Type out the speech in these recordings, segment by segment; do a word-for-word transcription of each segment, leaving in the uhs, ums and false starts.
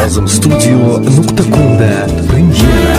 Nozim studio nuqta com'da premyera.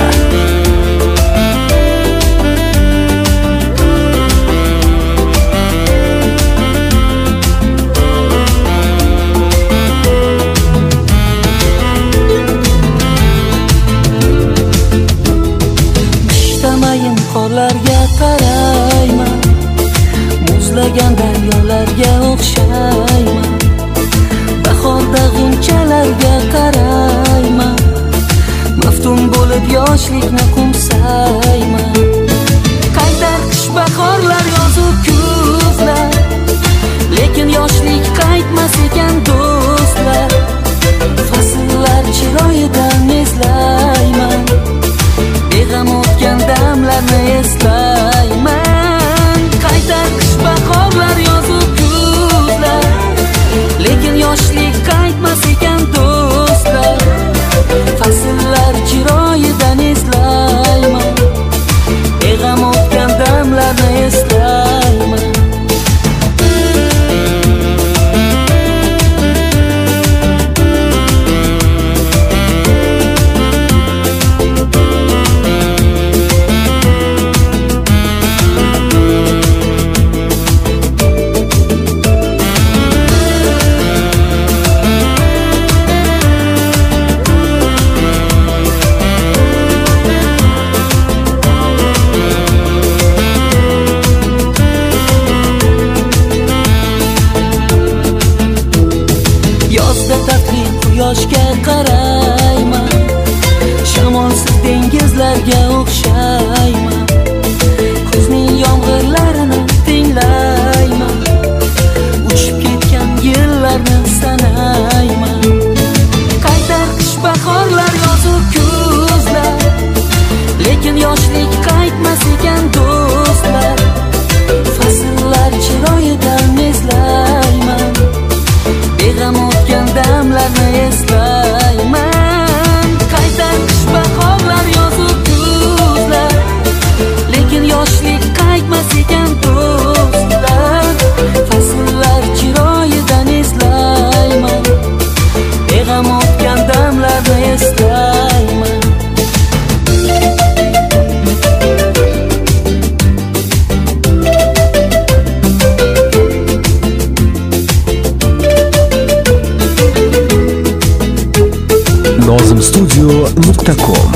Ishtamayin qorlarga qarayman, muzlagan daryolarga o'xshayman. Bahorda g'unchalarga qarayman, maftun bo'lib yoshlikni qo'msayman. Qaytar qish bahorlar yozuv kuzlar, lekin yoshlik qaytmas ekan do'stlar. Fasllar chiroyidan eslayman, beg'am o'tgan damlarni eslayman. Qaytar qish bahorlar yozuv kuzlar, lekin yoshlik qaytmas ekan do'stlar. Fasllar chiroyidan eslayman, beg'am o'tgan damlarni eslayman. Quyoshga qarayman, shamolsiz dengizlarga o'xshayman. Kuzning yomg'irlarini tinglayman, uchib ketgan yillarni sanayman. Qaytar qish bahorlar yozuv kuzlar, lekin yoshlik qaytmas ekan do'stlar. Fasllar chiroyidan eslayman, beg'am o'tgan damlarni eslayman. Qaytar qish bahorlar yozuv kuzlar, lekin yoshlik qaytmas ekan do'stlar. Fasllar chiroyidan eslayman, beg'am o'tgan damlarni eslayman. Nozim studio nuqta com.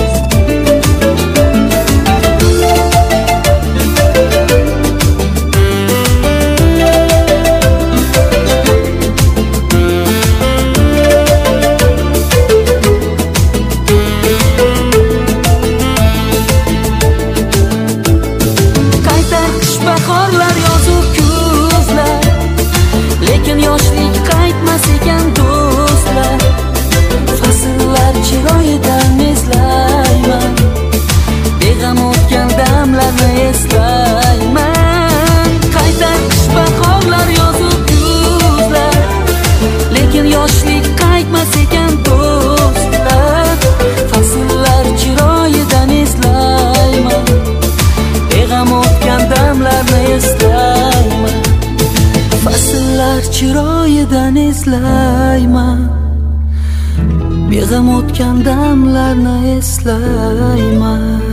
Qaytar qish bahorlar yozuv kuzlar, lekin yoshlik qaytmas ekan do'stlar. Fasllar chiroyidan eslayman, beg'am o'tgan damlarni eslayman. Qaytar qish bahorlar yozuv kuzlar, lekin yoshlik qaytmas ekan do'stlar. Fasllar chiroyidan eslayman, beg'am o'tgan damlarni eslayman. Fasllar chiroyidan eslayman, beg'am o'tgan damlarni eslayman.